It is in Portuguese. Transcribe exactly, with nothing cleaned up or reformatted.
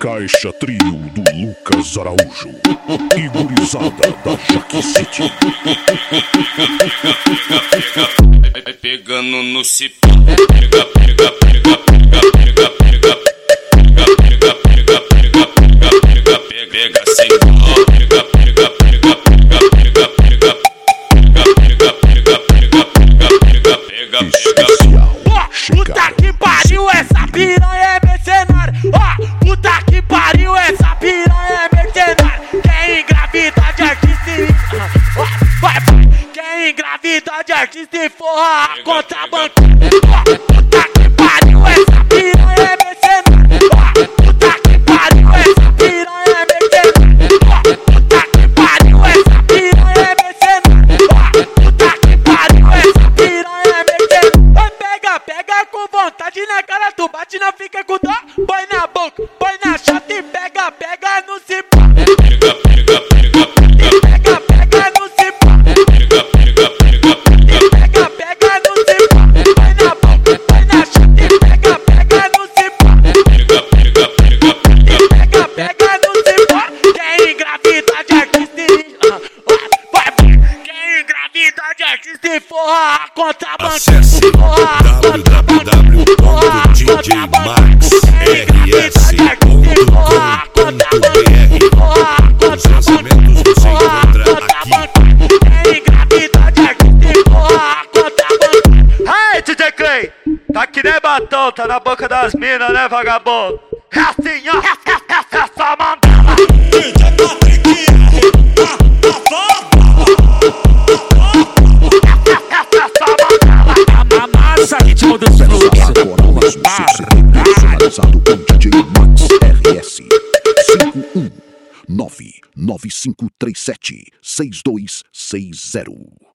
Caixa Trio do Lucas Araújo e gurizada da Jaque City. Pegando no cipó, pega, pega, pega, pega, pega, pega, pega, pega, pega, pega, pega, pega, pega sem dó, pega, pega, pega, pega, pega, pega, pega, pega, pega, pega, pega, pega. Especial. Puta que pariu, essa piranha é mercenária. Ó, puta que pariu, essa piranha é mercenária. Quem engravida de artista e... Ó, vai, vai. Quem engravida de artista e forra a conta bancária. Ó, puta que pariu, essa piranha é mercenária. Ó, puta que pariu, essa piranha é mercenária. Ó, puta que pariu, essa piranha é mercenária. Ó, puta que pariu, essa piranha é mercenária. Pega, pega com vontade na cara, tu bate, não fica com dó. Põe na boca, põe na chata e pega, pega no cipó. Pega, pega, pega, Pega, pega no cipó. pega, pega, pega, Pega, pega no cipó. Põe na boca, põe na chata e pega, pega no cipó. pega, pega, pega, Pega, pega no cipó. Quem engravida de artista e... Vai, quem engravida de artista e forra a conta bancária. Acesse w w w ponto d j max r s ponto com ponto b r. Os lançamentos você encontra aqui. Quem engravida de artista e forra a conta bancária. Hey, D J Clay, tá que nem batom, tá na boca das minas, né, vagabundo? É assim, ó, essa mandala. Amassa ritmo do celular. Agora o nosso C D personalizado com D J Max R S cinco um nove nove cinco três sete seis dois seis zero.